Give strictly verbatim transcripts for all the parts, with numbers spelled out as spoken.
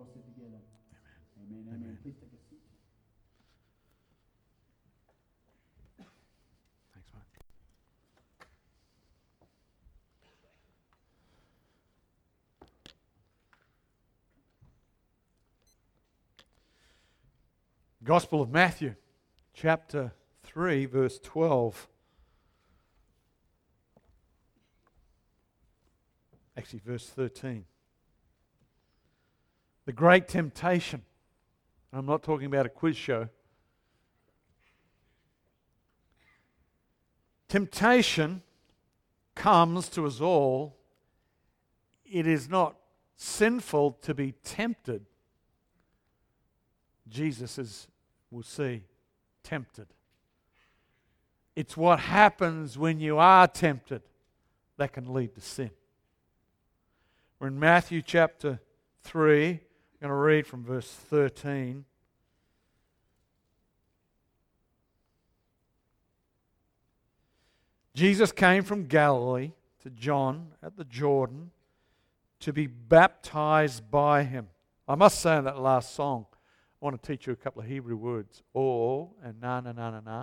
sit together. Amen. Amen. Amen. Please take a seat. Thanks, mate. Gospel of Matthew, chapter three, verse twelve. Actually, verse thirteen. The great temptation. I'm not talking about a quiz show. Temptation comes to us all. It is not sinful to be tempted. Jesus is, we'll see, tempted. It's what happens when you are tempted that can lead to sin. We're in Matthew chapter three. I'm going to read from verse thirteen. Jesus came from Galilee to John at the Jordan to be baptized by him. I must say in that last song, I want to teach you a couple of Hebrew words. O and na na na na na.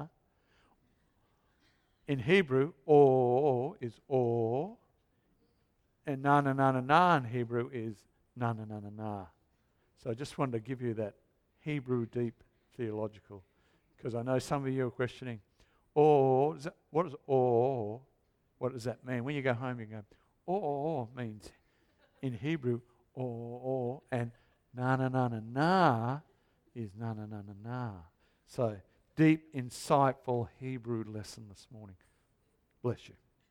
In Hebrew, o is o, and na na na na na in Hebrew is na na na na na. So I just wanted to give you that Hebrew deep theological, because I know some of you are questioning, oh, is that, what is oh? What does that mean? When you go home, you go, oh, oh means in Hebrew, oh, oh, and na na na na na is na na na na na. So deep, insightful Hebrew lesson this morning. Bless you.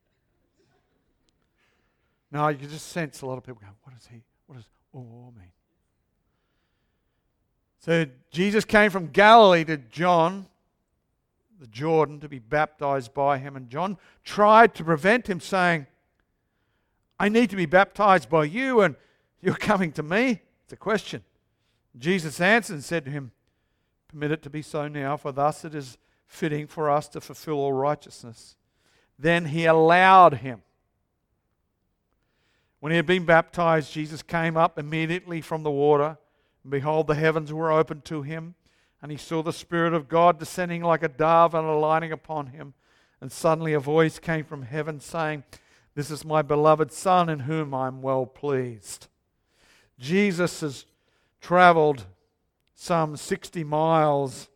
Now you can just sense a lot of people go, what does he, what does oh mean? So Jesus came from Galilee to John, the Jordan, to be baptized by him. And John tried to prevent him, saying, I need to be baptized by you, and you're coming to me? It's a question. Jesus answered and said to him, permit it to be so now, for thus it is fitting for us to fulfill all righteousness. Then he allowed him. When he had been baptized, Jesus came up immediately from the water. And behold, the heavens were opened to him, and he saw the Spirit of God descending like a dove and alighting upon him. And suddenly a voice came from heaven saying, this is my beloved Son, in whom I am well pleased. Jesus has traveled some sixty miles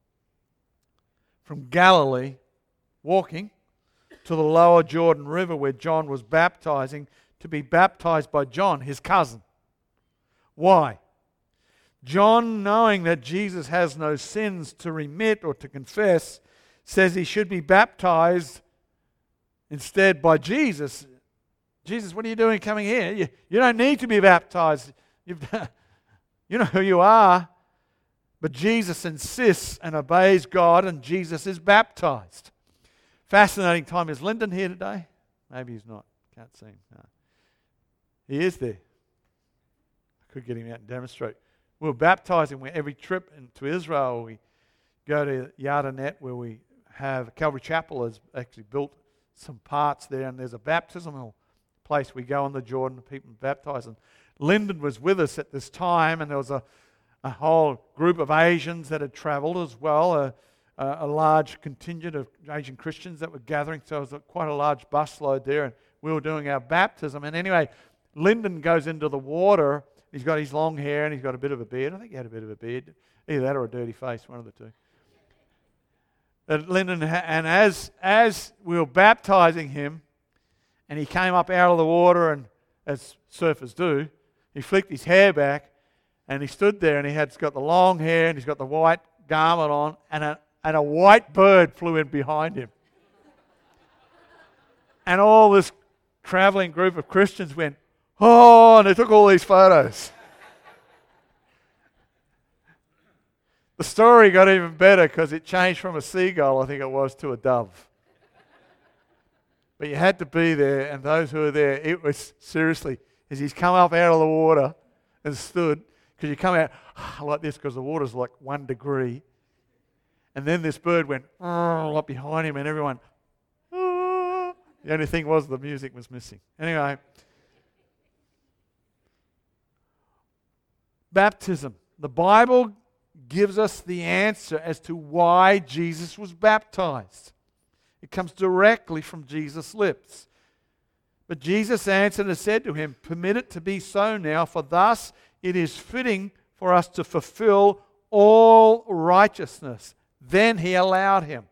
from Galilee, walking to the lower Jordan River where John was baptizing, to be baptized by John, his cousin. Why? John, knowing that Jesus has no sins to remit or to confess, says he should be baptized instead by Jesus. Jesus, what are you doing coming here? You, you don't need to be baptized. You've, you know who you are. But Jesus insists and obeys God, and Jesus is baptized. Fascinating time. Is Lyndon here today? Maybe he's not. Can't see him. No. He is there. I could get him out and demonstrate. We were baptizing where every trip into Israel, we go to Yardenit, where we have Calvary Chapel has actually built some parts there, and there's a baptismal place we go on the Jordan, and people baptize. And Lyndon was with us at this time, and there was a, a whole group of Asians that had travelled as well, a, a, a large contingent of Asian Christians that were gathering, so it was a, quite a large busload there, and we were doing our baptism. And anyway, Lyndon goes into the water. He's got his long hair and he's got a bit of a beard. I think he had a bit of a beard. Either that or a dirty face, one of the two. But Lyndon, and as as we were baptizing him, and he came up out of the water, and as surfers do, he flicked his hair back, and he stood there, and he had got the long hair, and he's got the white garment on, and a and a white bird flew in behind him, and all this traveling group of Christians went, oh, and they took all these photos. The story got even better because it changed from a seagull, I think it was, to a dove. But you had to be there, and those who were there, it was seriously, as he's come up out of the water and stood, because you come out like this because the water's like one degree, and then this bird went up behind him, and everyone, oh. The only thing was the music was missing. Anyway, Baptism. The Bible gives us the answer as to why Jesus was baptized. It comes directly from Jesus' lips. But Jesus answered and said to him, "Permit it to be so now, for thus it is fitting for us to fulfill all righteousness." Then he allowed him.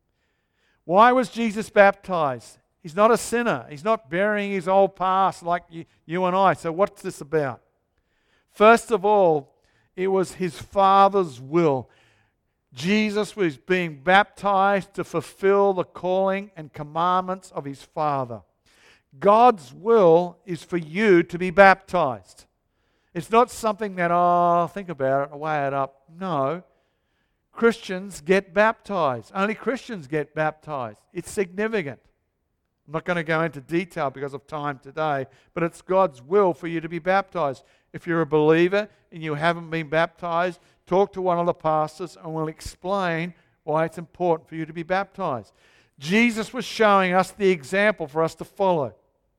Why was Jesus baptized? He's not a sinner. He's not burying his old past like you, you and I. So what's this about? First of all, it was his Father's will. Jesus was being baptized to fulfill the calling and commandments of his Father. God's will is for you to be baptized. It's not something that, oh, think about it, weigh it up. No. Christians get baptized. Only Christians get baptized. It's significant. I'm not going to go into detail because of time today, but it's God's will for you to be baptized. If you're a believer and you haven't been baptized, talk to one of the pastors and we'll explain why it's important for you to be baptized. Jesus was showing us the example for us to follow.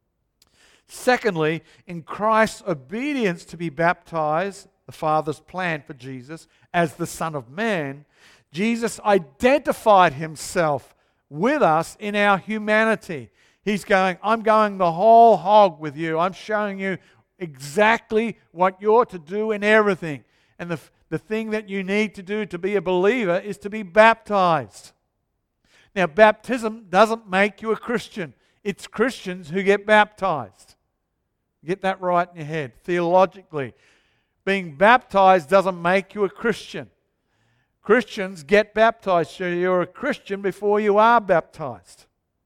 Secondly, in Christ's obedience to be baptized, the Father's plan for Jesus, as the Son of Man, Jesus identified himself with us in our humanity. He's going, I'm going the whole hog with you. I'm showing you exactly what you're to do in everything. And the, the thing that you need to do to be a believer is to be baptized. Now, baptism doesn't make you a Christian. It's Christians who get baptized. Get that right in your head. Theologically, being baptized doesn't make you a Christian. Christians get baptized, so you're a Christian before you are baptized.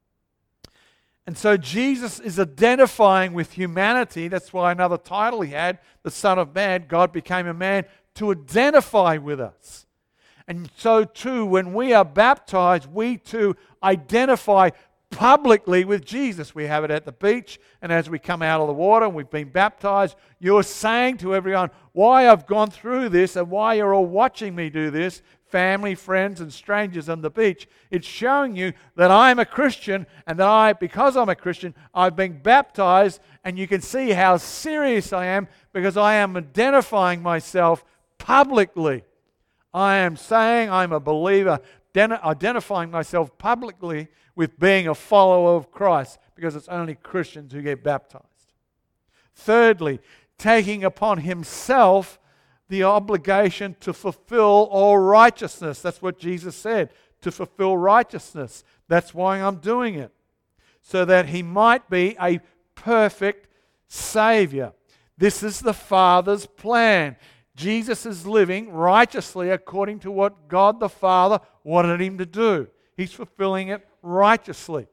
And so Jesus is identifying with humanity. That's why another title he had, the Son of Man, God became a man to identify with us. And so too, when we are baptized, we too identify publicly with Jesus. We have it at the beach, and as we come out of the water and we've been baptized, you're saying to everyone why I've gone through this and why you're all watching me do this, family, friends, and strangers on the beach. It's showing you that I'm a Christian, and that I, because I'm a Christian, I've been baptized, and you can see how serious I am because I am identifying myself publicly. I am saying I'm a believer, identifying myself publicly with being a follower of Christ, because it's only Christians who get baptized. Thirdly, taking upon himself the obligation to fulfill all righteousness. That's what Jesus said, to fulfill righteousness. That's why I'm doing it, so that he might be a perfect Savior. This is the Father's plan. Jesus is living righteously according to what God the Father wanted him to do. He's fulfilling it righteously.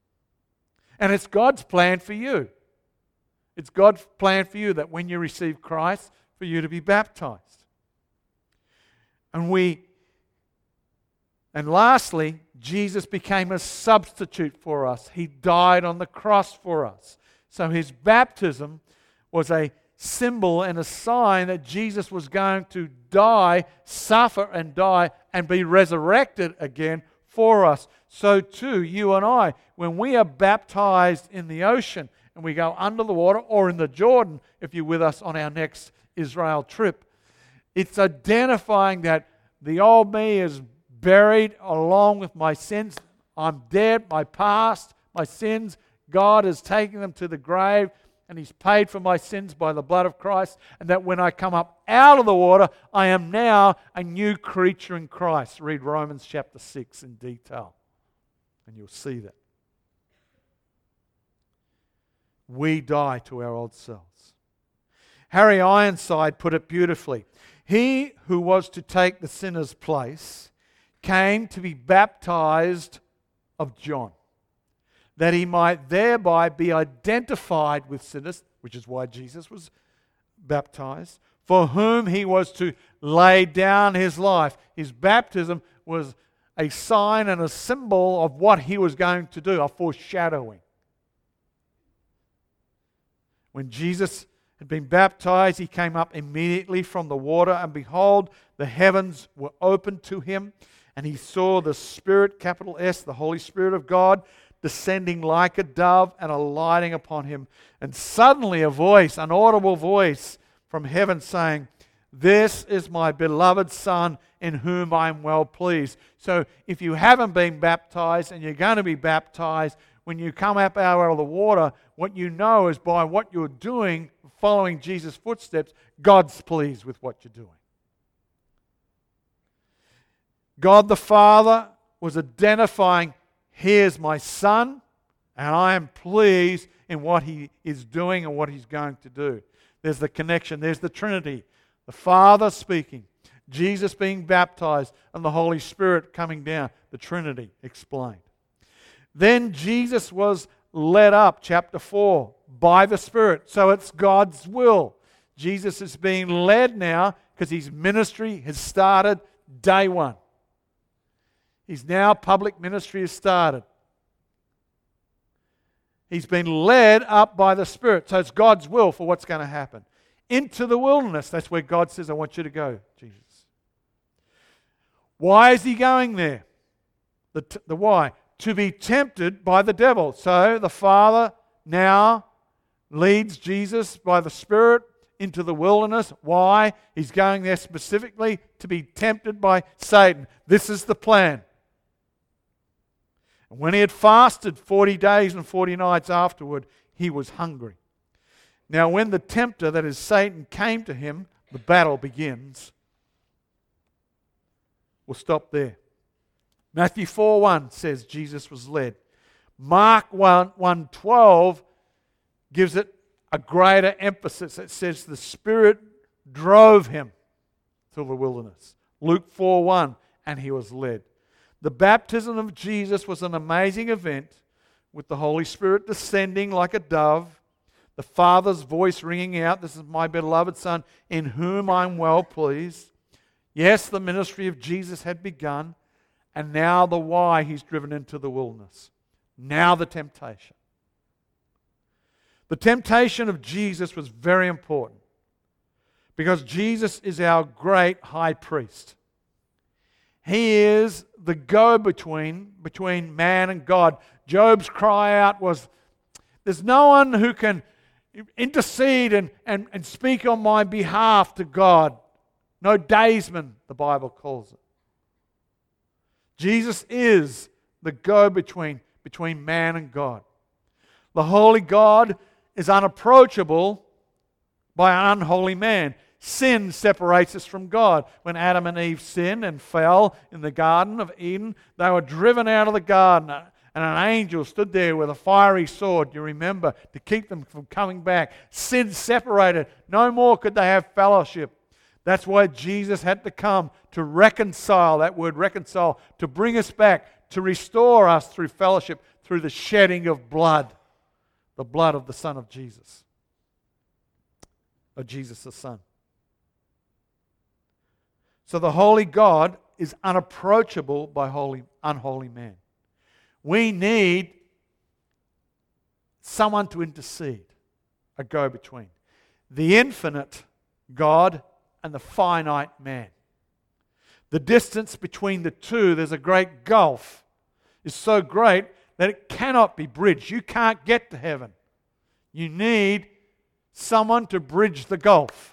And it's God's plan for you. It's God's plan for you that when you receive Christ, for you to be baptized. And we, and lastly, Jesus became a substitute for us. He died on the cross for us. So his baptism was a symbol and a sign that Jesus was going to die, suffer and die, and be resurrected again for us. So too, you and I, when we are baptized in the ocean and we go under the water, or in the Jordan, if you're with us on our next Israel trip, it's identifying that the old me is buried along with my sins. I'm dead, my past, my sins. God has taken them to the grave, and he's paid for my sins by the blood of Christ, and that when I come up out of the water, I am now a new creature in Christ. Read Romans chapter six in detail, and you'll see that. We die to our old selves. Harry Ironside put it beautifully. He who was to take the sinner's place came to be baptized of John, that he might thereby be identified with sinners, which is why Jesus was baptized, for whom he was to lay down his life. His baptism was a sign and a symbol of what he was going to do, a foreshadowing. When Jesus had been baptized, he came up immediately from the water, and behold, the heavens were opened to him, and he saw the Spirit, capital S, the Holy Spirit of God, descending like a dove and alighting upon him. And suddenly a voice, an audible voice from heaven saying, This is my beloved Son in whom I'm well pleased. So if you haven't been baptized and you're going to be baptized, when you come up out of the water, what you know is by what you're doing, following Jesus' footsteps, God's pleased with what you're doing. God the Father was identifying, here's my Son, and I am pleased in what He is doing and what He's going to do. There's the connection. There's the Trinity. The Father speaking, Jesus being baptized, and the Holy Spirit coming down. The Trinity explained. Then Jesus was led up, chapter four, by the Spirit. So it's God's will. Jesus is being led now because His ministry has started day one. His now public ministry has started. He's been led up by the Spirit. So it's God's will for what's going to happen. Into the wilderness. That's where God says, I want you to go, Jesus. Why is He going there? The, t- the why? To be tempted by the devil. So the Father now leads Jesus by the Spirit into the wilderness. Why? He's going there specifically to be tempted by Satan. This is the plan. And when He had fasted forty days and forty nights afterward, He was hungry. Now when the tempter, that is Satan, came to Him, the battle begins. We'll stop there. Matthew four one says Jesus was led. Mark one twelve gives it a greater emphasis. It says the Spirit drove Him through the wilderness. Luke four one, and He was led. The baptism of Jesus was an amazing event with the Holy Spirit descending like a dove, the Father's voice ringing out, this is my beloved Son in whom I'm well pleased. Yes, the ministry of Jesus had begun, and now the why He's driven into the wilderness. Now the temptation. The temptation of Jesus was very important because Jesus is our great high priest. He is the go-between between man and God. Job's cry out was, there's no one who can intercede and, and, and speak on my behalf to God. No daysman, the Bible calls it. Jesus is the go-between between man and God. The holy God is unapproachable by an unholy man. Sin separates us from God. When Adam and Eve sinned and fell in the Garden of Eden, they were driven out of the garden, and an angel stood there with a fiery sword, you remember, to keep them from coming back. Sin separated. No more could they have fellowship. That's why Jesus had to come to reconcile, that word reconcile, to bring us back, to restore us through fellowship, through the shedding of blood, the blood of the Son of Jesus, of Jesus the Son. So the holy God is unapproachable by holy, unholy man. We need someone to intercede, a go-between. The infinite God and the finite man. The distance between the two, there's a great gulf, is so great that it cannot be bridged. You can't get to heaven. You need someone to bridge the gulf.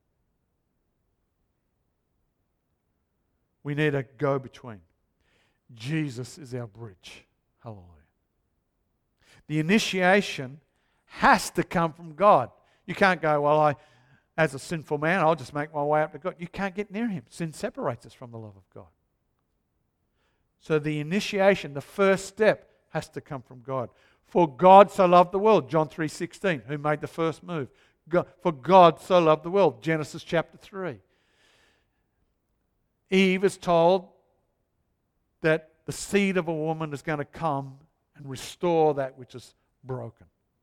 We need a go-between. Jesus is our bridge. Hallelujah. The initiation has to come from God. You can't go, well, I, as a sinful man, I'll just make my way up to God. You can't get near Him. Sin separates us from the love of God. So the initiation, the first step, has to come from God. For God so loved the world, John three sixteen, who made the first move. God, for God so loved the world, Genesis chapter three. Eve is told that the seed of a woman is going to come and restore that which is broken.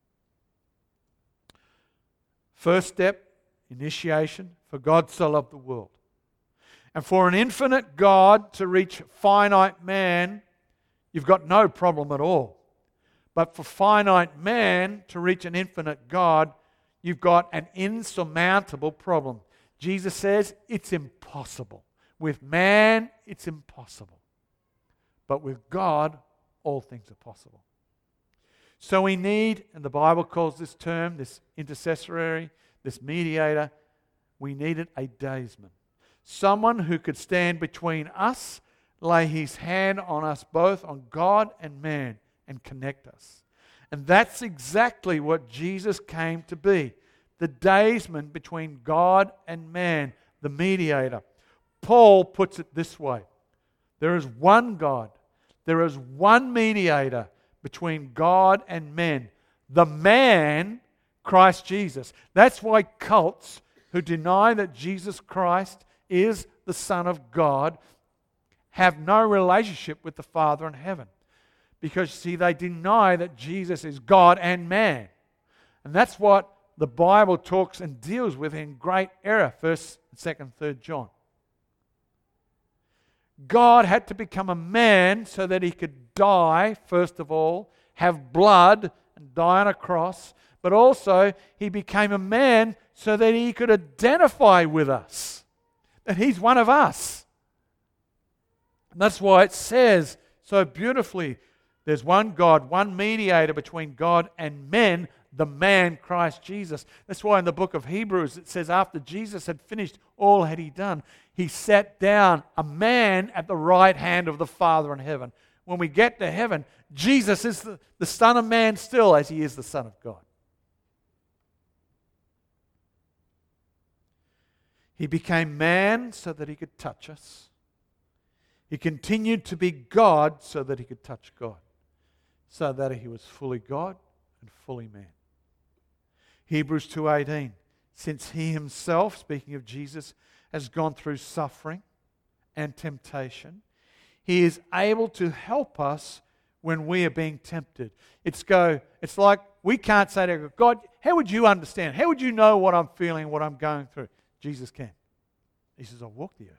First step, initiation, for God so loved the world. And for an infinite God to reach finite man, you've got no problem at all. But for finite man to reach an infinite God, you've got an insurmountable problem. Jesus says it's impossible. With man, it's impossible. But with God, all things are possible. So we need, and the Bible calls this term, this intercessory, this mediator, we needed a daysman. Someone who could stand between us, lay his hand on us both, on God and man, and connect us. And that's exactly what Jesus came to be. The daysman between God and man, the mediator. Paul puts it this way. There is one God. There is one mediator between God and men. The man, Christ Jesus. That's why cults who deny that Jesus Christ is the Son of God have no relationship with the Father in heaven. Because, see, they deny that Jesus is God and man. And that's what the Bible talks and deals with in great error, first, second, third John. God had to become a man so that he could die, first of all, have blood and die on a cross, but also he became a man so that he could identify with us, that he's one of us. And that's why it says so beautifully, there's one God, one mediator between God and men, the man Christ Jesus. That's why in the book of Hebrews it says after Jesus had finished all had he done, he sat down, a man at the right hand of the Father in heaven. When we get to heaven, Jesus is the, the Son of Man still as he is the Son of God. He became man so that he could touch us. He continued to be God so that he could touch God, so that he was fully God and fully man. Hebrews two eighteen, since he himself, speaking of Jesus, has gone through suffering and temptation, he is able to help us when we are being tempted. It's go. It's like we can't say to God, how would you understand? How would you know what I'm feeling, what I'm going through? Jesus can. He says, I've walked the earth.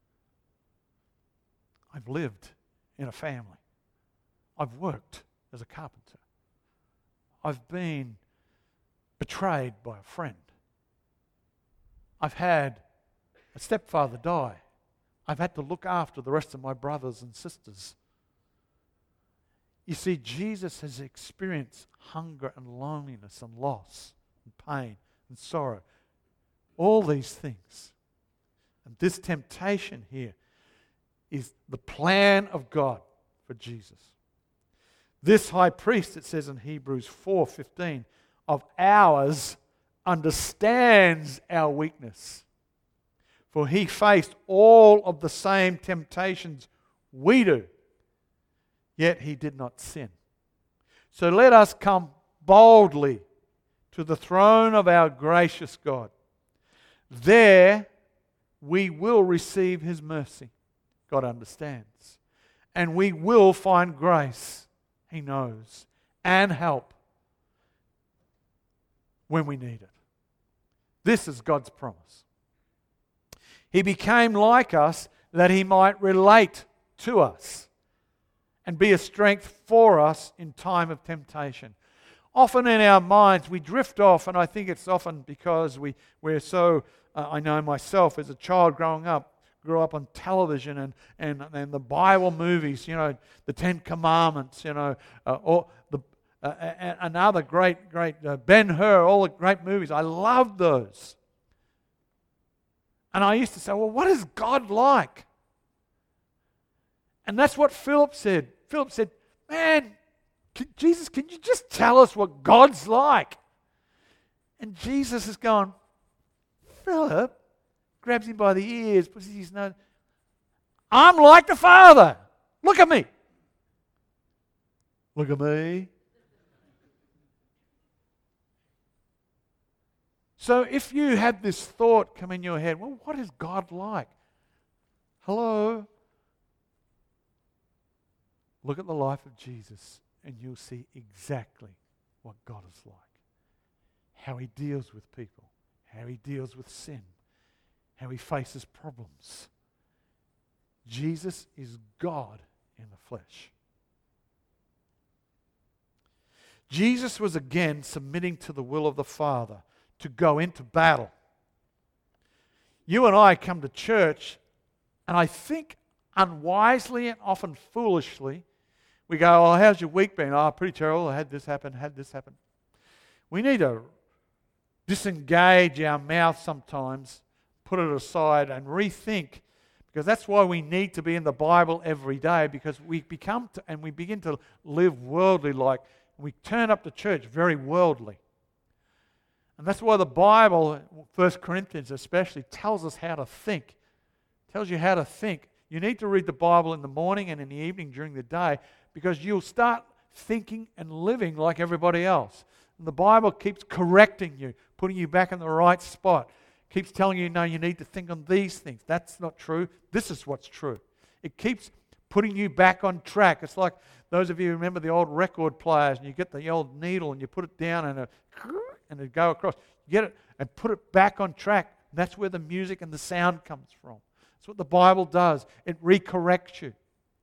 I've lived in a family. I've worked as a carpenter. I've been betrayed by a friend. I've had a stepfather die. I've had to look after the rest of my brothers and sisters. You see, Jesus has experienced hunger and loneliness and loss and pain and sorrow. All these things. And this temptation here is the plan of God for Jesus. This high priest, it says in Hebrews four fifteen, of ours understands our weakness. For he faced all of the same temptations we do, yet he did not sin. So let us come boldly to the throne of our gracious God. There we will receive his mercy. God understands. And we will find grace, he knows, and help when we need it. This is God's promise. He became like us that he might relate to us and be a strength for us in time of temptation. Often in our minds we drift off, and I think it's often because we, we're so, uh, I know myself as a child growing up, grew up on television and, and, and the Bible movies, you know, the Ten Commandments, you know, uh, or the uh, another great, great uh, Ben-Hur, all the great movies. I loved those. And I used to say, well, what is God like? And that's what Philip said. Philip said, man, can, Jesus, can you just tell us what God's like? And Jesus is going, Philip, grabs him by the ears, puts his nose, I'm like the Father. Look at me. Look at me. So if you have this thought come in your head, well, what is God like? Hello? Look at the life of Jesus and you'll see exactly what God is like. How he deals with people. How he deals with sin. How he faces problems. Jesus is God in the flesh. Jesus was again submitting to the will of the Father to go into battle. You and I come to church, and I think unwisely and often foolishly, we go, oh, how's your week been? Oh, pretty terrible. I had this happen, had this happen. We need to disengage our mouth sometimes put it aside and rethink, because that's why we need to be in the Bible every day, because we become to, and we begin to live worldly like. We turn up to church very worldly. And that's why the Bible, First Corinthians especially, tells us how to think. Tells you how to think. You need to read the Bible in the morning and in the evening during the day, because you'll start thinking and living like everybody else. And the Bible keeps correcting you, putting you back in the right spot. Keeps telling you, no, you need to think on these things. That's not true. This is what's true. It keeps putting you back on track. It's like those of you who remember the old record players, and you get the old needle and you put it down and it, and it go across. You get it and put it back on track. That's where the music and the sound comes from. That's what the Bible does. It recorrects you.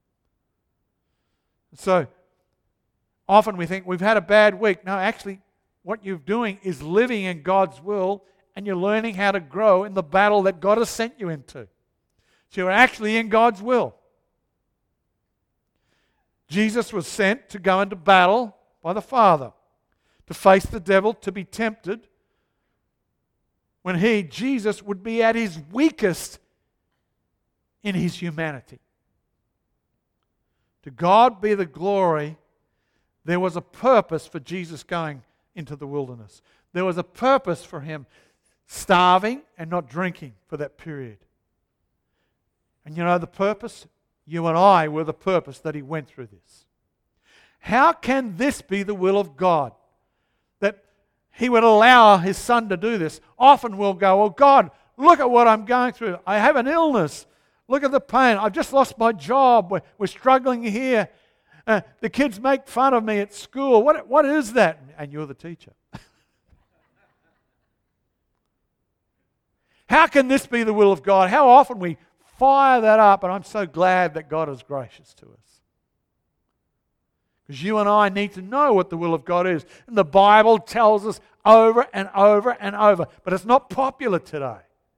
So often we think we've had a bad week. No, actually, what you're doing is living in God's will, and you're learning how to grow in the battle that God has sent you into. So you're actually in God's will. Jesus was sent to go into battle by the Father, to face the devil, to be tempted, when he, Jesus, would be at his weakest in his humanity. To God be the glory. There was a purpose for Jesus going into the wilderness. There was a purpose for him starving and not drinking for that period. And you know the purpose? You and I were the purpose that he went through this. How can this be the will of God? That he would allow his son to do this. Often we'll go, oh God, look at what I'm going through. I have an illness. Look at the pain. I've just lost my job. We're, we're struggling here. Uh, the kids make fun of me at school. What, what is that? And you're the teacher. How can this be the will of God? How often we fire that up, and I'm so glad that God is gracious to us. Because you and I need to know what the will of God is. And the Bible tells us over and over and over. But it's not popular today.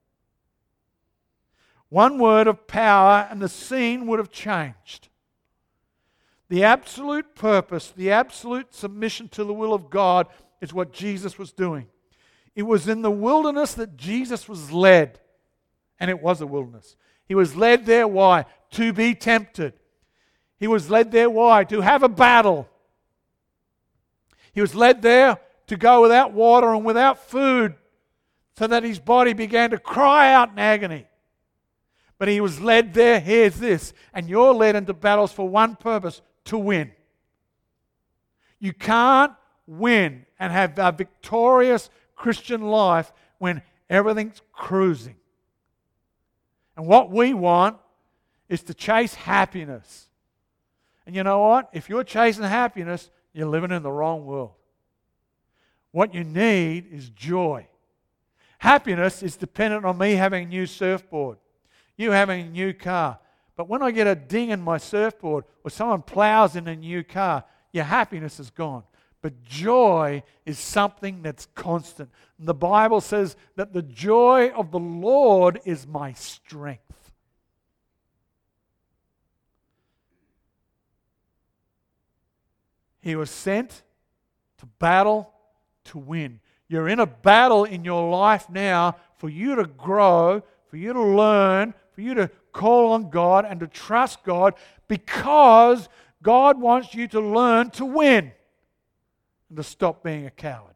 One word of power and the scene would have changed. The absolute purpose, the absolute submission to the will of God is what Jesus was doing. It was in the wilderness that Jesus was led. And it was a wilderness. He was led there, why? To be tempted. He was led there, why? To have a battle. He was led there to go without water and without food, so that his body began to cry out in agony. But he was led there, here's this, and you're led into battles for one purpose, to win. You can't win and have a victorious Christian life when everything's cruising. And what we want is to chase happiness. And you know what? If you're chasing happiness, you're living in the wrong world. What you need is joy. Happiness is dependent on me having a new surfboard, you having a new car. But when I get a ding in my surfboard or someone plows in a new car, your happiness is gone. But joy is something that's constant. And the Bible says that the joy of the Lord is my strength. He was sent to battle to win. You're in a battle in your life now for you to grow, for you to learn, for you to call on God and to trust God, because God wants you to learn to win and to stop being a coward.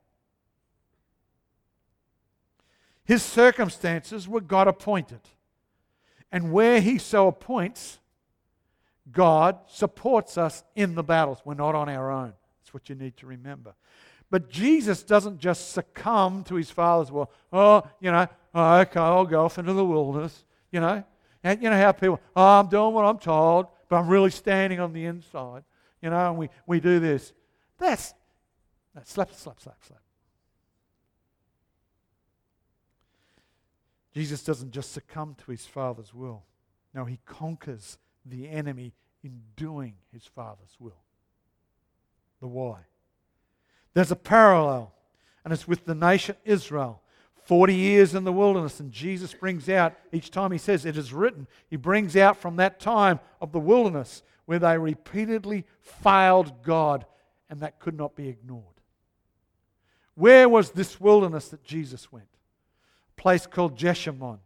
His circumstances were God appointed. And where He so appoints, God supports us in the battles. We're not on our own. That's what you need to remember. But Jesus doesn't just succumb to His Father's will. Oh, you know, oh, okay, I'll go off into the wilderness. You know, and you know how people, oh, I'm doing what I'm told, but I'm really standing on the inside. You know, and we, we do this. That's, that's slap, slap, slap, slap. Jesus doesn't just succumb to His Father's will. No, He conquers the enemy in doing His Father's will. The why. There's a parallel, and it's with the nation Israel. Forty years in the wilderness, and Jesus brings out, each time He says, it is written, He brings out from that time of the wilderness where they repeatedly failed God, and that could not be ignored. Where was this wilderness that Jesus went? A place called Jeshimon.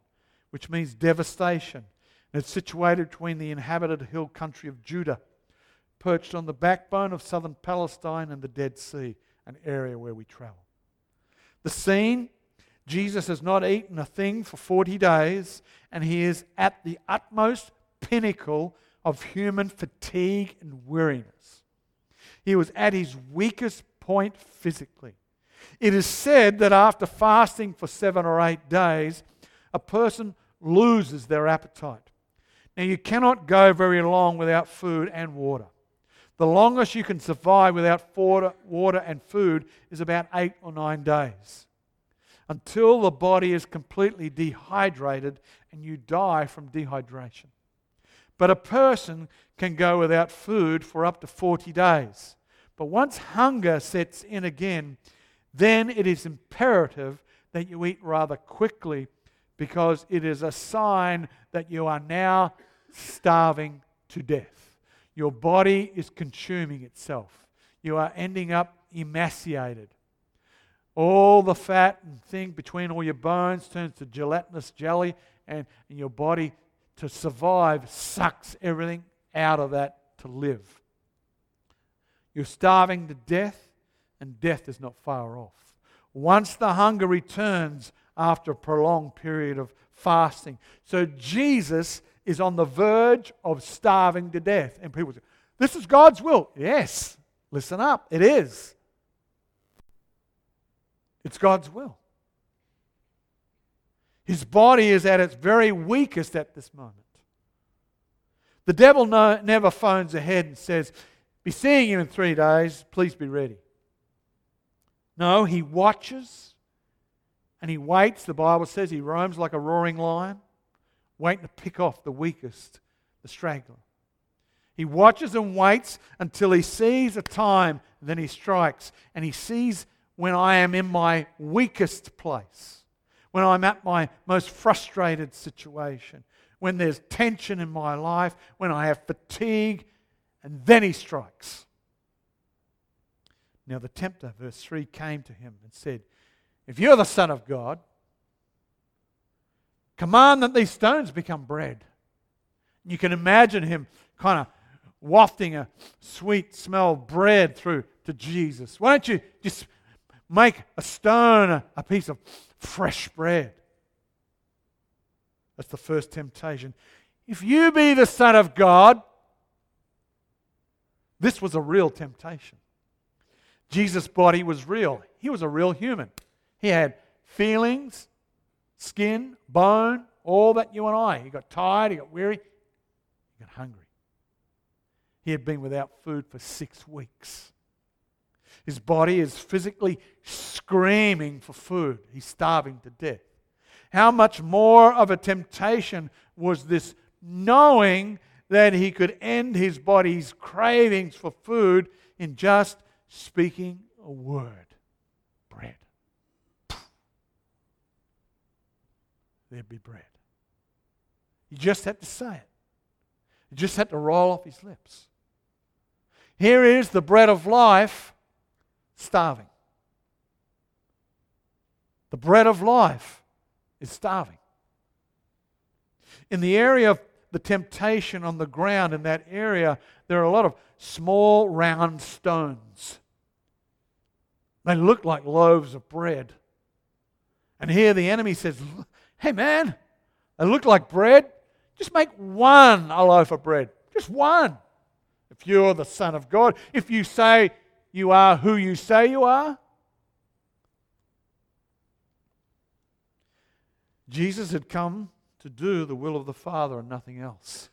which means devastation. And it's situated between the inhabited hill country of Judah, perched on the backbone of southern Palestine and the Dead Sea, an area where we travel. The scene, Jesus has not eaten a thing for forty days, and he is at the utmost pinnacle of human fatigue and weariness. He was at his weakest point physically. It is said that after fasting for seven or eight days, a person loses their appetite. Now, you cannot go very long without food and water. The longest you can survive without water and food is about eight or nine days, until the body is completely dehydrated and you die from dehydration. But a person can go without food for up to forty days. But once hunger sets in again, then it is imperative that you eat rather quickly, because it is a sign that you are now starving to death. Your body is consuming itself. You are ending up emaciated. All the fat and thing between all your bones turns to gelatinous jelly, and, and your body, to survive, sucks everything out of that to live. You're starving to death, and death is not far off. Once the hunger returns after a prolonged period of fasting. So Jesus is on the verge of starving to death. And people say, this is God's will. Yes, listen up, it is. It's God's will. His body is at its very weakest at this moment. The devil no, never phones ahead and says, be seeing you in three days, please be ready. No, he watches and he waits. The Bible says he roams like a roaring lion, waiting to pick off the weakest, the straggler. He watches and waits until he sees a time, and then he strikes. And he sees when I am in my weakest place, when I'm at my most frustrated situation, when there's tension in my life, when I have fatigue, and then he strikes. Now the tempter, verse three, came to him and said, if you're the Son of God, command that these stones become bread. You can imagine him kind of wafting a sweet smell of bread through to Jesus. Why don't you just make a stone a, a piece of fresh bread? That's the first temptation. If you be the Son of God, this was a real temptation. Jesus' body was real. He was a real human. He had feelings, skin, bone, all that you and I. He got tired, he got weary, he got hungry. He had been without food for six weeks. His body is physically screaming for food. He's starving to death. How much more of a temptation was this, knowing that he could end his body's cravings for food in just speaking a word. Bread. There'd be bread. He just had to say it. He just had to roll off his lips. Here is the bread of life, starving. The bread of life is starving. In the area of the temptation on the ground, in that area, there are a lot of small round stones. They look like loaves of bread. And here the enemy says, hey man, they look like bread. Just make one a loaf of bread. Just one. If you're the Son of God, if you say you are who you say you are. Jesus had come to do the will of the Father and nothing else.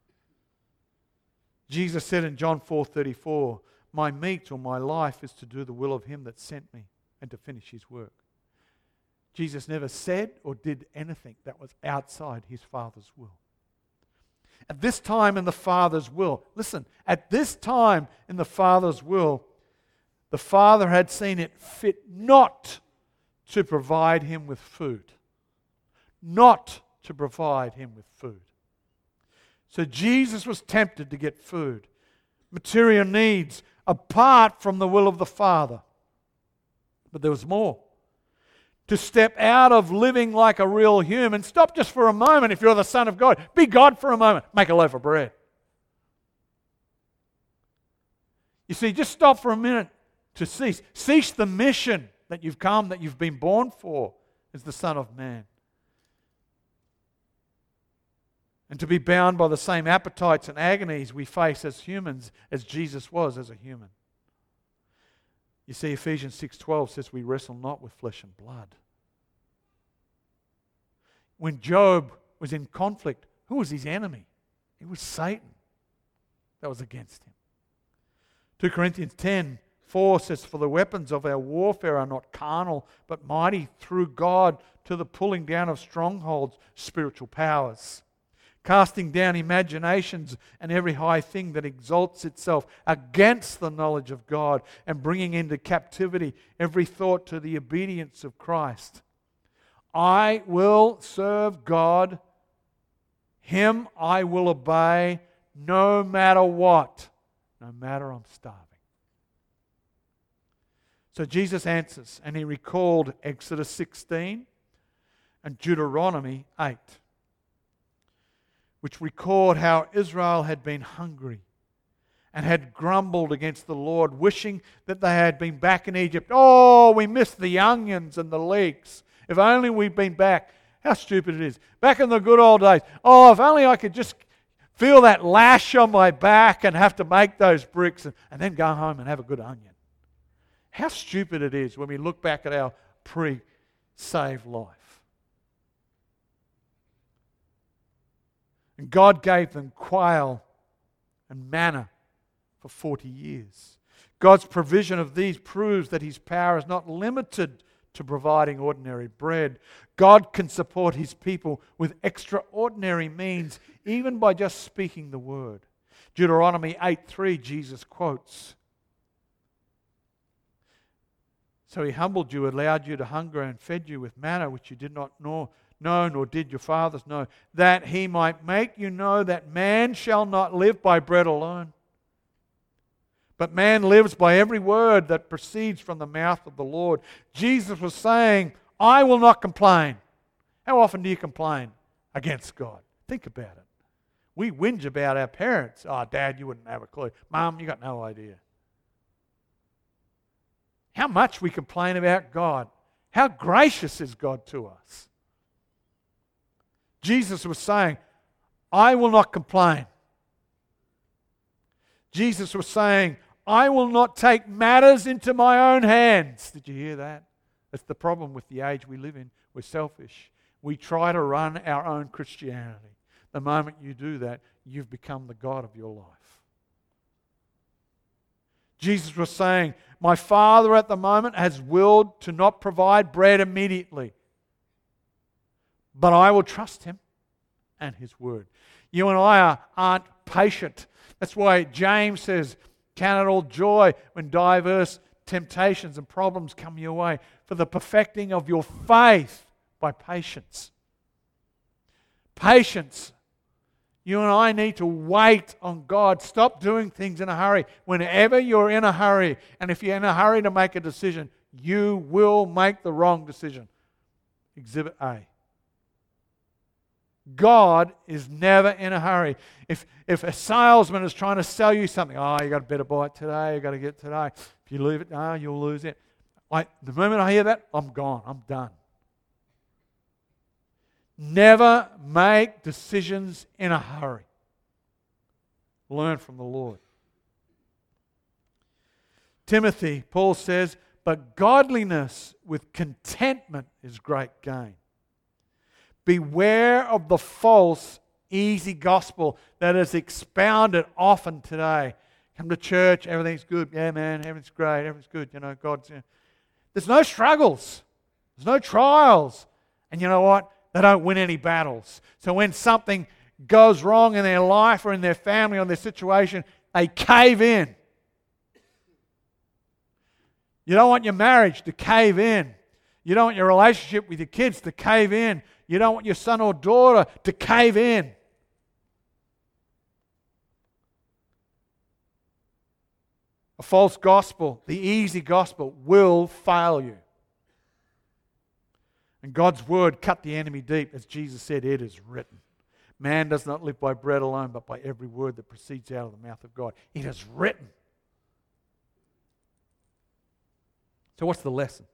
Jesus said in John four thirty-four, my meat or my life is to do the will of him that sent me and to finish his work. Jesus never said or did anything that was outside his Father's will. At this time in the Father's will, listen, at this time in the Father's will, the Father had seen it fit not to provide him with food. Not to provide him with food. So Jesus was tempted to get food, material needs, apart from the will of the Father. But there was more. to step out of living like a real human. Stop just for a moment if you're the Son of God. Be God for a moment. Make a loaf of bread. You see, just stop for a minute to cease. Cease the mission that you've come, that you've been born for as the Son of Man. And to be bound by the same appetites and agonies we face as humans as Jesus was as a human. You see, Ephesians six twelve says we wrestle not with flesh and blood. When Job was in conflict, who was his enemy? It was Satan that was against him. two Corinthians ten four says, for the weapons of our warfare are not carnal, but mighty through God to the pulling down of strongholds, spiritual powers. Casting down imaginations and every high thing that exalts itself against the knowledge of God, and bringing into captivity every thought to the obedience of Christ. I will serve God. Him I will obey no matter what, no matter I'm starving. So Jesus answers, and he recalled Exodus sixteen and Deuteronomy eight, which record how Israel had been hungry and had grumbled against the Lord, wishing that they had been back in Egypt. Oh, we missed the onions and the leeks. If only we'd been back. How stupid it is. Back in the good old days. Oh, if only I could just feel that lash on my back and have to make those bricks and, and then go home and have a good onion. How stupid it is when we look back at our pre-saved life. And God gave them quail and manna for forty years. God's provision of these proves that His power is not limited to providing ordinary bread. God can support His people with extraordinary means, even by just speaking the word. Deuteronomy eight three, Jesus quotes, so He humbled you, allowed you to hunger, and fed you with manna which you did not know, know, nor did your fathers know, that He might make you know that man shall not live by bread alone, but man lives by every word that proceeds from the mouth of the Lord. Jesus was saying, I will not complain. How often do you complain against God? Think about it. We whinge about our parents. Oh, Dad, you wouldn't have a clue. Mum, you got no idea. How much we complain about God. How gracious is God to us. Jesus was saying, I will not complain. Jesus was saying, I will not take matters into my own hands. Did you hear that? That's the problem with the age we live in. We're selfish. We try to run our own Christianity. The moment you do that, you've become the God of your life. Jesus was saying, my Father at the moment has willed to not provide bread immediately, but I will trust Him and His word. You and I are, aren't patient. That's why James says, count it all joy when diverse temptations and problems come your way, for the perfecting of your faith by patience. Patience. You and I need to wait on God. Stop doing things in a hurry. Whenever you're in a hurry, and if you're in a hurry to make a decision, you will make the wrong decision. Exhibit A. God is never in a hurry. If if a salesman is trying to sell you something, oh, you got to better buy it today, you got to get it today. If you leave it, no, you'll lose it. I, the moment I hear that, I'm gone. I'm done. Never make decisions in a hurry. Learn from the Lord. Timothy, Paul says, but godliness with contentment is great gain. Beware of the false, easy gospel that is expounded often today. Come to church, everything's good. Yeah, man, everything's great, everything's good. You know, God's... You know. There's no struggles. There's no trials. And you know what? They don't win any battles. So when something goes wrong in their life or in their family or in their situation, they cave in. You don't want your marriage to cave in. You don't want your relationship with your kids to cave in. You don't want your son or daughter to cave in. A false gospel, the easy gospel, will fail you. And God's word cut the enemy deep. As Jesus said, it is written. Man does not live by bread alone, but by every word that proceeds out of the mouth of God. It is written. So what's the lesson?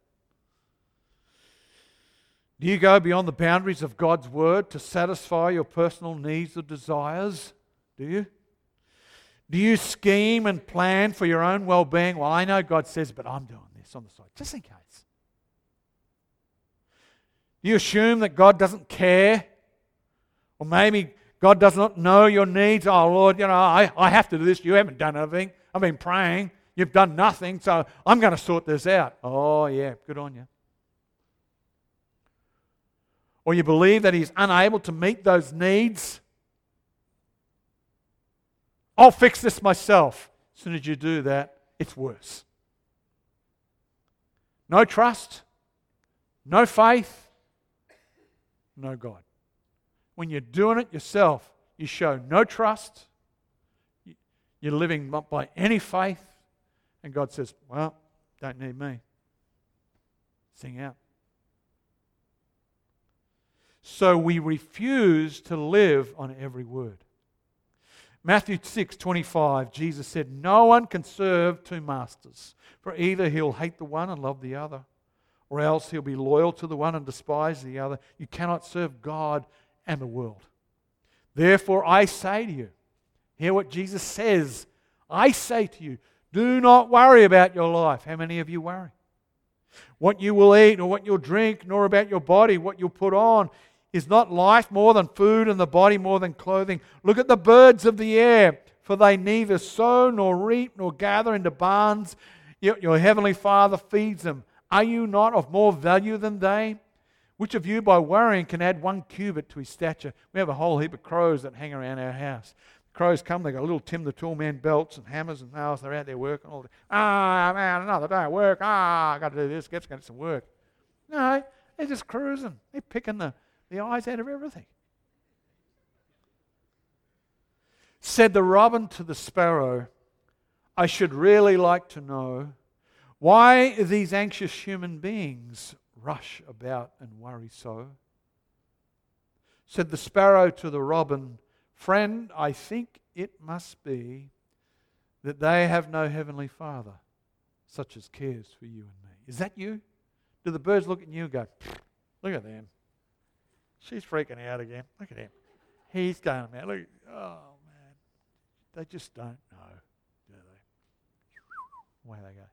Do you go beyond the boundaries of God's word to satisfy your personal needs or desires? Do you? Do you scheme and plan for your own well-being? Well, I know God says, but I'm doing this on the side, just in case. Do you assume that God doesn't care? Or maybe God does not know your needs. Oh, Lord, you know, I, I have to do this. You haven't done anything. I've been praying. You've done nothing, so I'm going to sort this out. Oh, yeah, good on you. Or you believe that He's unable to meet those needs. I'll fix this myself. As soon as you do that, it's worse. No trust, no faith, no God. When you're doing it yourself, you show no trust. You're living not by any faith. And God says, well, don't need me. Sing out. So we refuse to live on every word. Matthew six twenty-five, Jesus said, no one can serve two masters, for either he'll hate the one and love the other, or else he'll be loyal to the one and despise the other. You cannot serve God and the world. Therefore I say to you, hear what Jesus says. I say to you, do not worry about your life. How many of you worry? What you will eat or what you'll drink, nor about your body, what you'll put on. Is not life more than food and the body more than clothing? Look at the birds of the air, for they neither sow nor reap nor gather into barns, yet your heavenly Father feeds them. Are you not of more value than they? Which of you by worrying can add one cubit to his stature? We have a whole heap of crows that hang around our house. Crows come, they got little Tim the Tool Man belts and hammers and nails. They're out there working all day. Ah, man, another day of work. Ah, I got to do this. Get some work. No, they're just cruising. They're picking the, the eyes out of everything. Said the robin to the sparrow, I should really like to know why these anxious human beings rush about and worry so. Said the sparrow to the robin, friend, I think it must be that they have no heavenly Father, such as cares for you and me. Is that you? Do the birds look at you and go, look at them. She's freaking out again. Look at him. He's going mad. Look, oh man. They just don't know, do they? Away they go.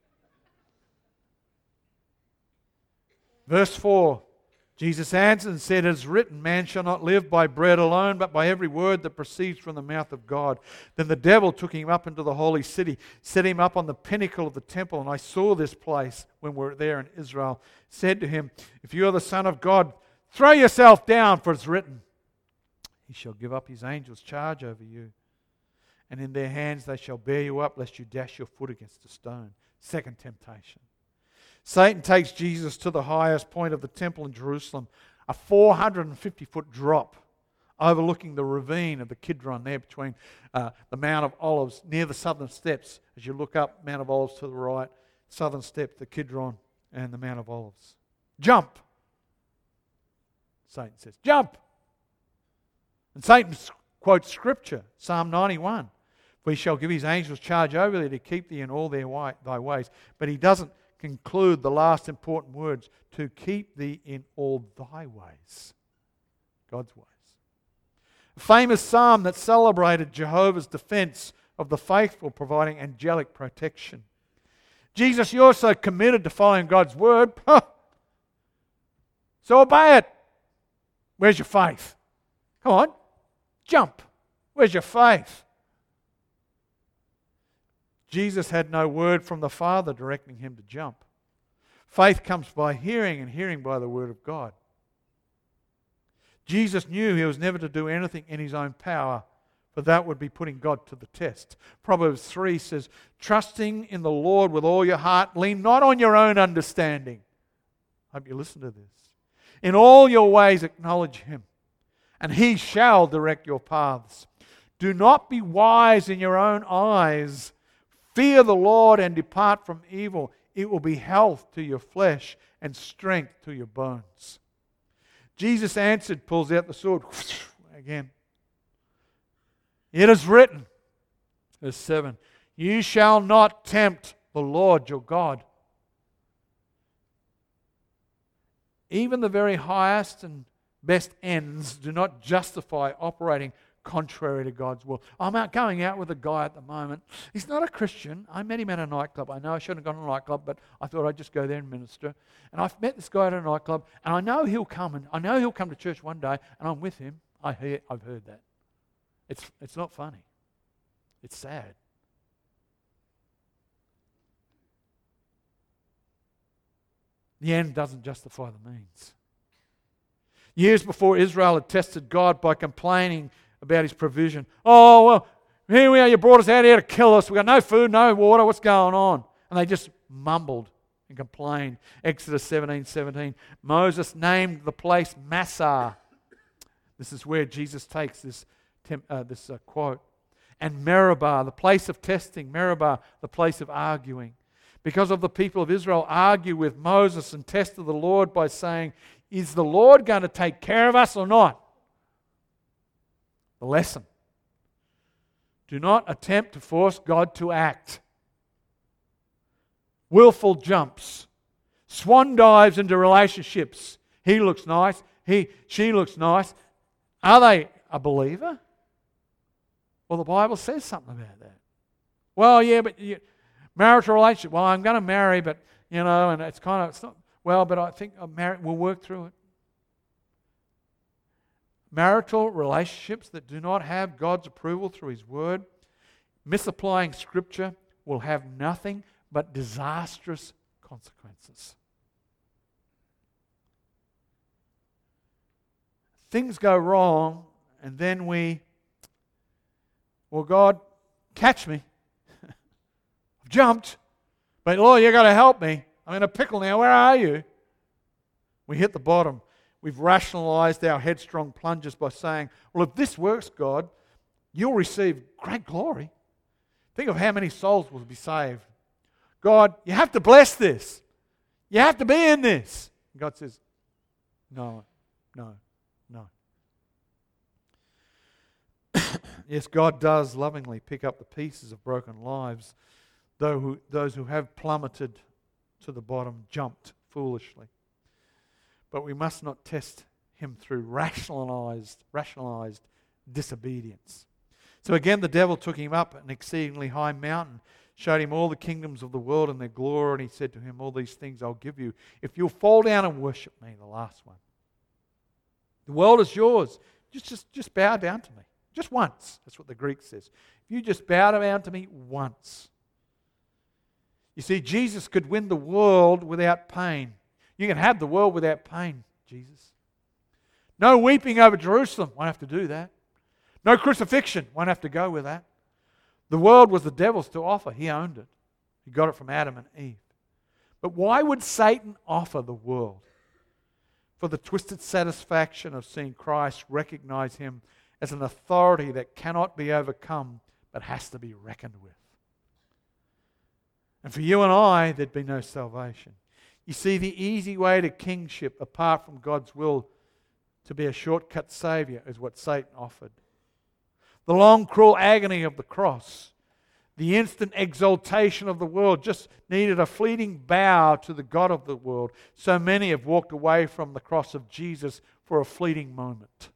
Verse four. Jesus answered and said, it is written, man shall not live by bread alone, but by every word that proceeds from the mouth of God. Then the devil took him up into the holy city, set him up on the pinnacle of the temple, and I saw this place when we were there in Israel, said to him, if you are the Son of God, throw yourself down, for it's written, he shall give up his angels charge over you, and in their hands they shall bear you up, lest you dash your foot against a stone. Second temptation. Satan takes Jesus to the highest point of the temple in Jerusalem, a four hundred fifty foot drop overlooking the ravine of the Kidron there between uh, the Mount of Olives, near the southern steps. As you look up, Mount of Olives to the right, southern steps, the Kidron and the Mount of Olives. Jump! Satan says, jump! And Satan quotes Scripture, Psalm ninety-one. For he shall give his angels charge over thee to keep thee in all their way, thy ways. But he doesn't conclude the last important words, to keep thee in all thy ways. God's ways. A famous psalm that celebrated Jehovah's defense of the faithful, providing angelic protection. Jesus, you're so committed to following God's word. So obey it. Where's your faith? Come on, jump. Where's your faith? Jesus had no word from the Father directing him to jump. Faith comes by hearing, and hearing by the word of God. Jesus knew he was never to do anything in his own power, for that would be putting God to the test. Proverbs three says, trusting in the Lord with all your heart, lean not on your own understanding. I hope you listen to this. In all your ways acknowledge him, and he shall direct your paths. Do not be wise in your own eyes. Fear the Lord and depart from evil. It will be health to your flesh and strength to your bones. Jesus answered, pulls out the sword again. It is written, verse seven, you shall not tempt the Lord your God. Even the very highest and best ends do not justify operating contrary to God's will. I'm out going out with a guy at the moment. He's not a Christian. I met him at a nightclub. I know I shouldn't have gone to a nightclub, but I thought I'd just go there and minister. And I've met this guy at a nightclub, and I know he'll come, and I know he'll come to church one day, and I'm with him. I hear, I've heard that. It's, it's not funny. It's sad. The end doesn't justify the means. Years before, Israel had tested God by complaining about his provision. Oh, well, here we are, you brought us out here to kill us. We've got no food, no water, what's going on? And they just mumbled and complained. Exodus seventeen seventeen. Moses named the place Massah. This is where Jesus takes this, temp, uh, this uh, quote. And Meribah, the place of testing. Meribah, the place of arguing. Because of the people of Israel argue with Moses and tested the Lord by saying, is the Lord going to take care of us or not? The lesson. Do not attempt to force God to act. Willful jumps. Swan dives into relationships. He looks nice. He, she looks nice. Are they a believer? Well, the Bible says something about that. Well, yeah, but you, marital relationship. Well, I'm going to marry, but, you know, and it's kind of, it's not, well, but I think I'm married, we'll work through it. Marital relationships that do not have God's approval through His Word, misapplying Scripture, will have nothing but disastrous consequences. Things go wrong, and then we, well, God, catch me. I've jumped, but Lord, you've got to help me. I'm in a pickle now. Where are you? We hit the bottom. We've rationalized our headstrong plunges by saying, well, if this works, God, you'll receive great glory. Think of how many souls will be saved. God, you have to bless this. You have to be in this. And God says, no, no, no. Yes, God does lovingly pick up the pieces of broken lives, though who, those who have plummeted to the bottom jumped foolishly. But we must not test Him through rationalized, rationalized disobedience. So again, the devil took him up an exceedingly high mountain, showed him all the kingdoms of the world and their glory, and he said to him, all these things I'll give you if you'll fall down and worship me, the last one. The world is yours. Just, just, just bow down to me. Just once. That's what the Greek says. If you just bow down to me once. You see, Jesus could win the world without pain. You can have the world without pain, Jesus. No weeping over Jerusalem. Won't have to do that. No crucifixion. Won't have to go with that. The world was the devil's to offer. He owned it. He got it from Adam and Eve. But why would Satan offer the world? For the twisted satisfaction of seeing Christ recognize Him as an authority that cannot be overcome but has to be reckoned with. And for you and I, there'd be no salvation. You see, the easy way to kingship apart from God's will to be a shortcut Saviour is what Satan offered. The long, cruel agony of the cross, the instant exaltation of the world just needed a fleeting bow to the God of the world. So many have walked away from the cross of Jesus for a fleeting moment.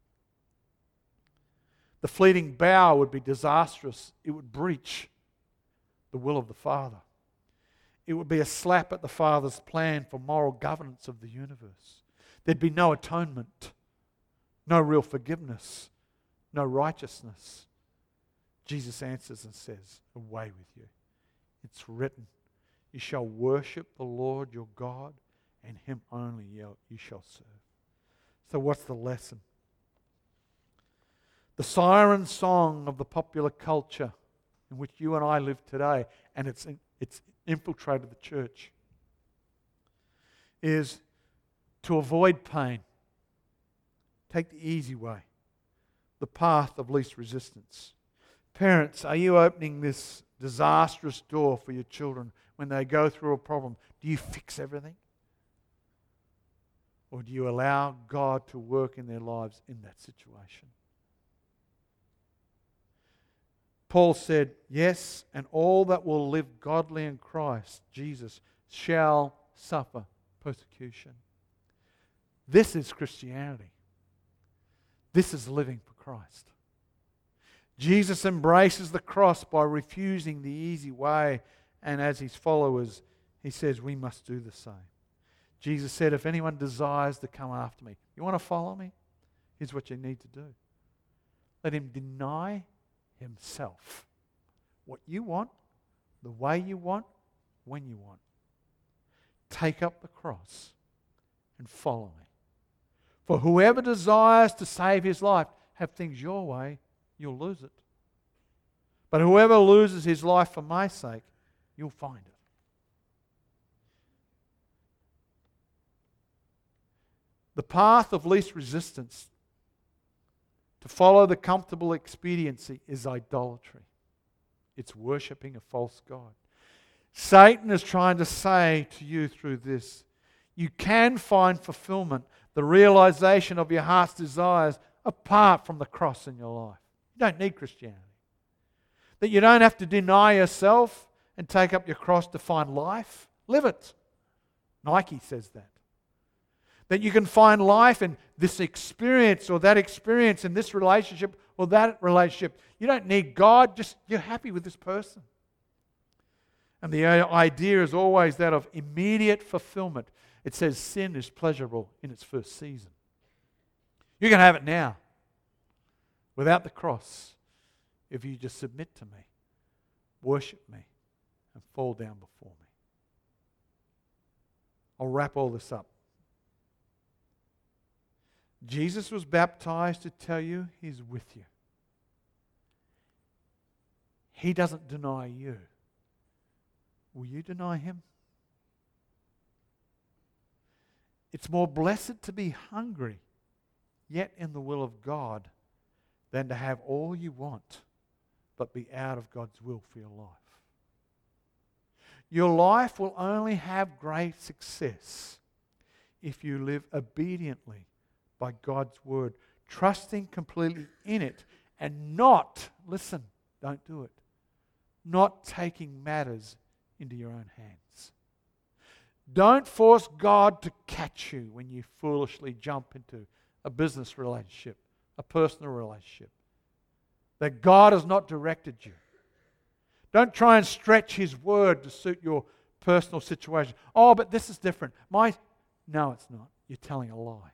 The fleeting bow would be disastrous. It would breach the will of the Father. It would be a slap at the Father's plan for moral governance of the universe. There'd be no atonement, no real forgiveness, no righteousness. Jesus answers and says, away with you. It's written, you shall worship the Lord your God, and Him only you shall serve. So what's the lesson? The siren song of the popular culture in which you and I live today, and it's, it's infiltrated the church, is to avoid pain. Take the easy way, the path of least resistance. Parents, are you opening this disastrous door for your children when they go through a problem, do you fix everything? Or do you allow God to work in their lives in that situation? Paul said, yes, and all that will live godly in Christ Jesus shall suffer persecution. This is Christianity. This is living for Christ. Jesus embraces the cross by refusing the easy way, and as his followers, he says we must do the same. Jesus said, if anyone desires to come after me, you want to follow me? Here's what you need to do. Let him deny himself. What you want, the way you want, when you want. Take up the cross and follow me. For whoever desires to save his life, have things your way, you'll lose it. But whoever loses his life for my sake, you'll find it. The path of least resistance to follow the comfortable expediency is idolatry. It's worshipping a false god. Satan is trying to say to you through this, you can find fulfillment, the realization of your heart's desires, apart from the cross in your life. You don't need Christianity. That you don't have to deny yourself and take up your cross to find life. Live it. Nike says that. That you can find life in this experience or that experience in this relationship or that relationship. You don't need God, just you're happy with this person. And the idea is always that of immediate fulfillment. It says sin is pleasurable in its first season. You can have it now without the cross if you just submit to me, worship me, and fall down before me. I'll wrap all this up. Jesus was baptized to tell you He's with you. He doesn't deny you. Will you deny Him? It's more blessed to be hungry, yet in the will of God, than to have all you want, but be out of God's will for your life. Your life will only have great success if you live obediently by God's word, trusting completely in it and not, listen, don't do it, not taking matters into your own hands. Don't force God to catch you when you foolishly jump into a business relationship, a personal relationship, that God has not directed you. Don't try and stretch His word to suit your personal situation. Oh, but this is different. My, no, it's not. You're telling a lie.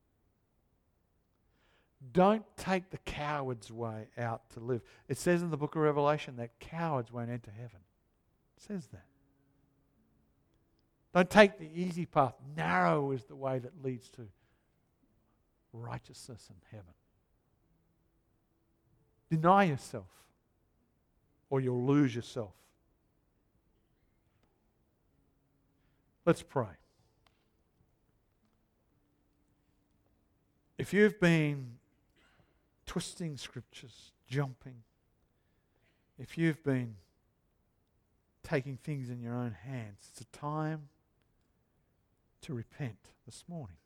Don't take the coward's way out to live. It says in the book of Revelation that cowards won't enter heaven. It says that. Don't take the easy path. Narrow is the way that leads to righteousness in heaven. Deny yourself, or you'll lose yourself. Let's pray. If you've been twisting scriptures, jumping, if you've been taking things in your own hands, it's a time to repent this morning.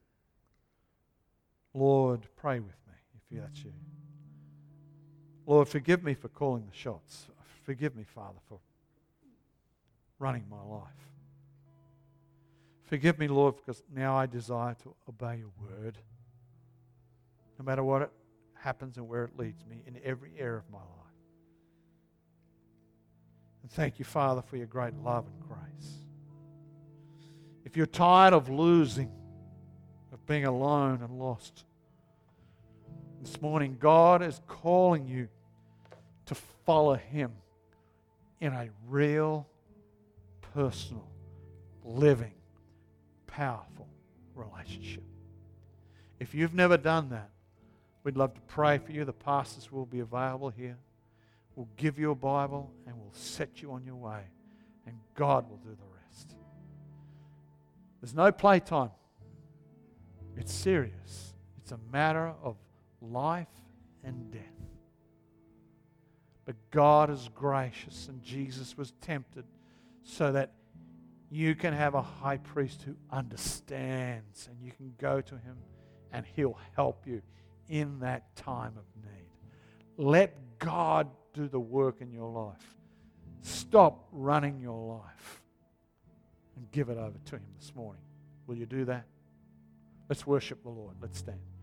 Lord, pray with me if that's you. Lord, forgive me for calling the shots. Forgive me, Father, for running my life. Forgive me, Lord, because now I desire to obey your word, no matter what it happens and where it leads me in every area of my life. And thank you, Father, for your great love and grace. If you're tired of losing, of being alone and lost, this morning God is calling you to follow Him in a real, personal, living, powerful relationship. If you've never done that, we'd love to pray for you. The pastors will be available here. We'll give you a Bible and we'll set you on your way. And God will do the rest. There's no playtime. It's serious. It's a matter of life and death. But God is gracious, and Jesus was tempted so that you can have a high priest who understands, and you can go to him and he'll help you in that time of need. Let God do the work in your life. Stop running your life and give it over to him this morning. Will you do that? Let's worship the Lord. Let's stand.